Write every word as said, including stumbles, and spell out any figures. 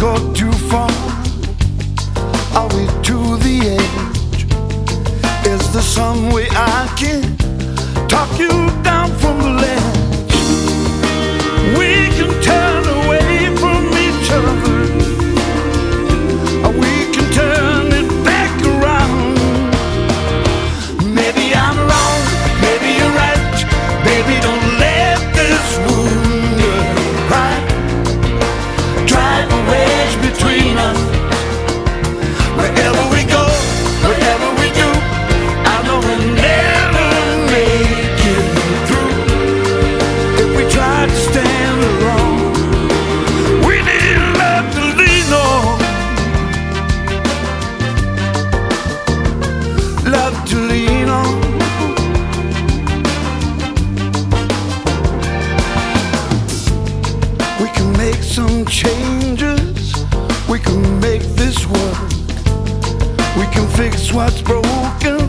go too far? Are we to the edge? Is there some way I can talk you down from the ledge? We can turn away from each other, or we can turn it back around. Maybe I'm wrong, maybe you're right. Baby, don't let this wound right drive a wedge between us. Wherever we go, whatever we do, I know we'll never make it through. If we try to stand alone, we need love to lean on, love to lean on. We can make some changes, we can make this work. We can fix what's broken,